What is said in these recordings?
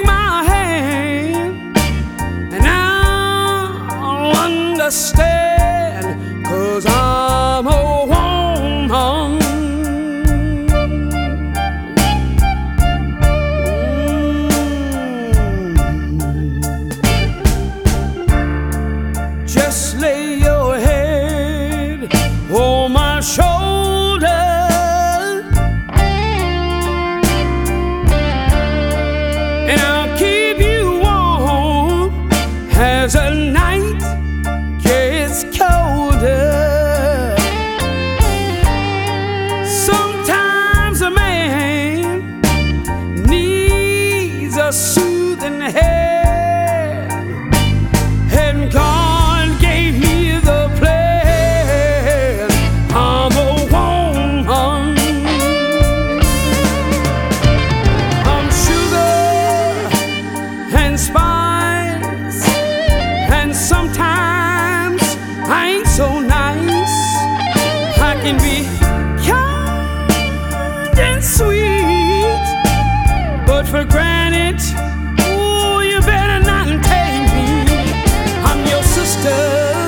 my hand and I'll understand, 'cause I'm a woman. Just lay your head on my shoulder and I'll keep you warm as the night gets colder. Sometimes a man needs a soothing hand, and God gave me the plan. I'm a woman. I'm sugar and spice, and sometimes I ain't so nice. I can be kind and sweet, but for granted, ooh, you better not take me. I'm your sister,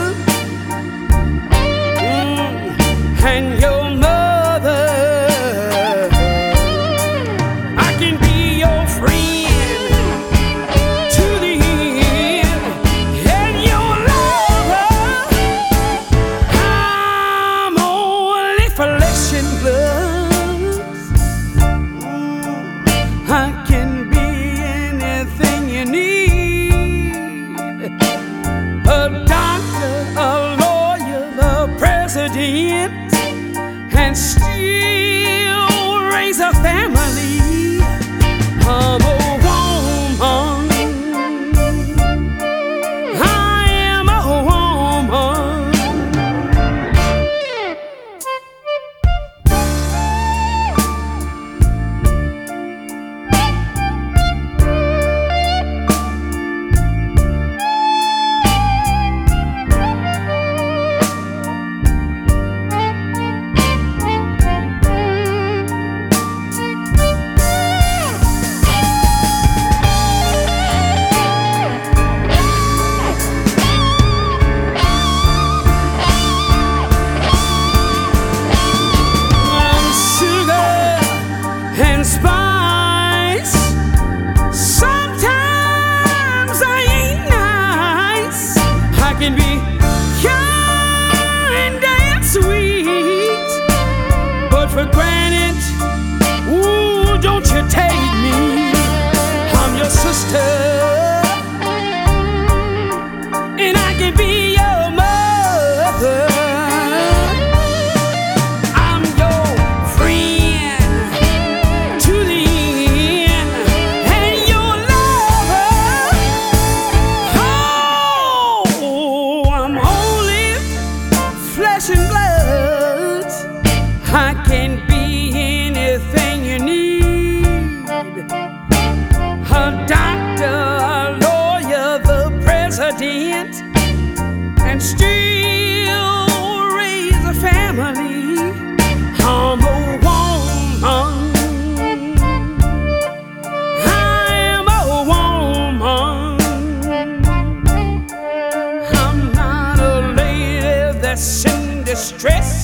and your mother. I can be your friend to the end, and your lover. I'm only flesh and blood. I can be anything you need: a doctor, a lawyer, the president, and still raise a family. I'm a woman. I am a woman. And spice. Sometimes I ain't nice. I can be kind and sweet, but for granted, ooh, don't you take me. I'm your sister, and I can be your mother. And blood, I can be anything you need: a doctor, a lawyer, the president, and still raise a family. I'm a woman. I am a woman. I'm not a lady that's in distress.